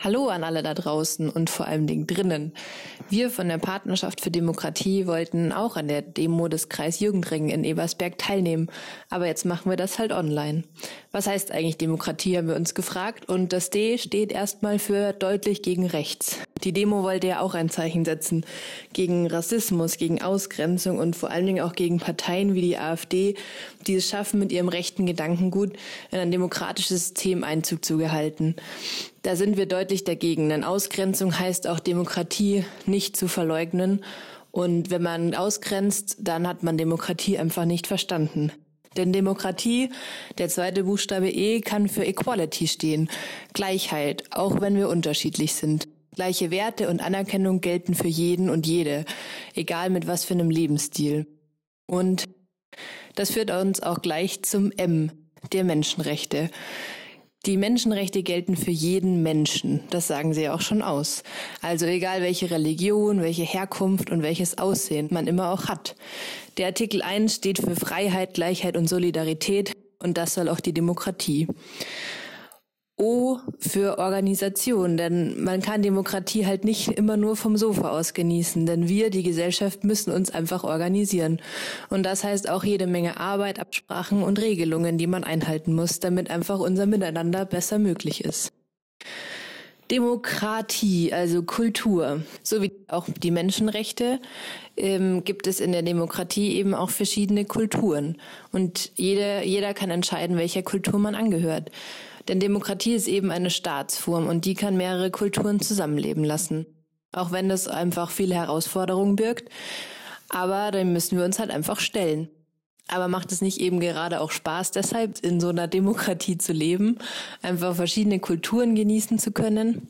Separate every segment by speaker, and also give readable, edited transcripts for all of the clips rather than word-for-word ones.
Speaker 1: Hallo an alle da draußen und vor allem drinnen. Wir von der Partnerschaft für Demokratie wollten auch an der Demo des Kreis Jugendring in Ebersberg teilnehmen, aber jetzt machen wir das halt online. Was heißt eigentlich Demokratie, haben wir uns gefragt, und das D steht erstmal für deutlich gegen rechts. Die Demo wollte ja auch ein Zeichen setzen gegen Rassismus, gegen Ausgrenzung und vor allen Dingen auch gegen Parteien wie die AfD, die es schaffen, mit ihrem rechten Gedankengut in ein demokratisches System Einzug zu gehalten. Da sind wir deutlich dagegen, denn Ausgrenzung heißt auch Demokratie nicht zu verleugnen. Und wenn man ausgrenzt, dann hat man Demokratie einfach nicht verstanden. Denn Demokratie, der zweite Buchstabe E, kann für Equality stehen, Gleichheit, auch wenn wir unterschiedlich sind. Gleiche Werte und Anerkennung gelten für jeden und jede, egal mit was für einem Lebensstil. Und das führt uns auch gleich zum M, der Menschenrechte. Die Menschenrechte gelten für jeden Menschen, das sagen sie ja auch schon aus. Also egal welche Religion, welche Herkunft und welches Aussehen man immer auch hat. Der Artikel 1 steht für Freiheit, Gleichheit und Solidarität, und das soll auch die Demokratie. O für Organisation, denn man kann Demokratie halt nicht immer nur vom Sofa aus genießen, denn wir, die Gesellschaft, müssen uns einfach organisieren. Und das heißt auch jede Menge Arbeit, Absprachen und Regelungen, die man einhalten muss, damit einfach unser Miteinander besser möglich ist. Demokratie, also Kultur, sowie auch die Menschenrechte, gibt es in der Demokratie eben auch verschiedene Kulturen. Und jeder kann entscheiden, welcher Kultur man angehört. Denn Demokratie ist eben eine Staatsform und die kann mehrere Kulturen zusammenleben lassen. Auch wenn das einfach viele Herausforderungen birgt. Aber dann müssen wir uns halt einfach stellen. Aber macht es nicht eben gerade auch Spaß, deshalb in so einer Demokratie zu leben, einfach verschiedene Kulturen genießen zu können?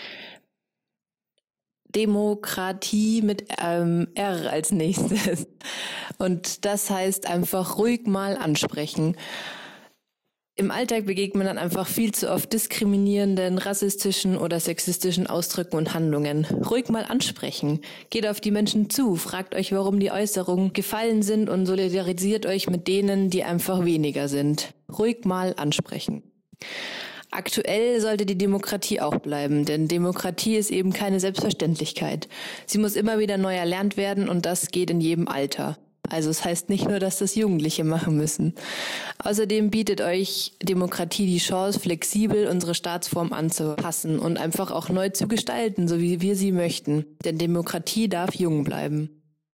Speaker 1: Demokratie mit R als nächstes. Und das heißt einfach ruhig mal ansprechen. Im Alltag begegnet man dann einfach viel zu oft diskriminierenden, rassistischen oder sexistischen Ausdrücken und Handlungen. Ruhig mal ansprechen. Geht auf die Menschen zu, fragt euch, warum die Äußerungen gefallen sind und solidarisiert euch mit denen, die einfach weniger sind. Ruhig mal ansprechen. Aktuell sollte die Demokratie auch bleiben, denn Demokratie ist eben keine Selbstverständlichkeit. Sie muss immer wieder neu erlernt werden und das geht in jedem Alter. Also es heißt nicht nur, dass das Jugendliche machen müssen. Außerdem bietet euch Demokratie die Chance, flexibel unsere Staatsform anzupassen und einfach auch neu zu gestalten, so wie wir sie möchten. Denn Demokratie darf jung bleiben.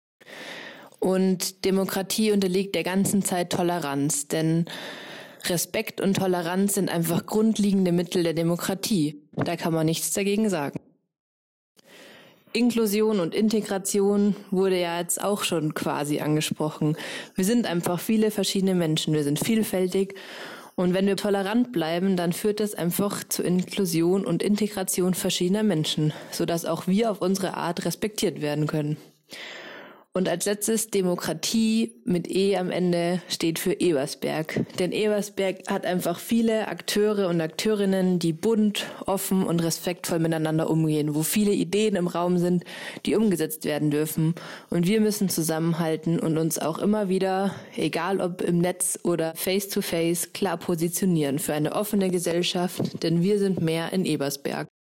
Speaker 1: Und Demokratie unterliegt der ganzen Zeit Toleranz, denn Respekt und Toleranz sind einfach grundlegende Mittel der Demokratie. Da kann man nichts dagegen sagen. Inklusion und Integration wurde ja jetzt auch schon quasi angesprochen. Wir sind einfach viele verschiedene Menschen, wir sind vielfältig, und wenn wir tolerant bleiben, dann führt das einfach zur Inklusion und Integration verschiedener Menschen, sodass auch wir auf unsere Art respektiert werden können. Und als letztes Demokratie mit E am Ende steht für Ebersberg. Denn Ebersberg hat einfach viele Akteure und Akteurinnen, die bunt, offen und respektvoll miteinander umgehen, wo viele Ideen im Raum sind, die umgesetzt werden dürfen. Und wir müssen zusammenhalten und uns auch immer wieder, egal ob im Netz oder face-to-face, klar positionieren für eine offene Gesellschaft, denn wir sind mehr in Ebersberg.